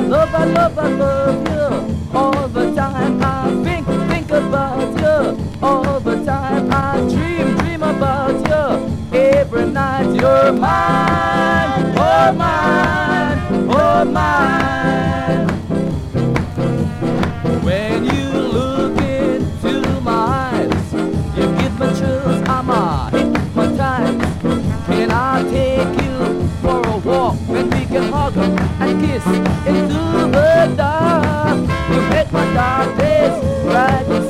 I love you. All the time I think about you. All the time I dream about you. Every night you're mine, oh mine, oh mine. When you look into my eyes, you give me chills, I'm hypnotized. Can I take you for a walk? Then we can hug and kiss into the dark. You make my dark days bright.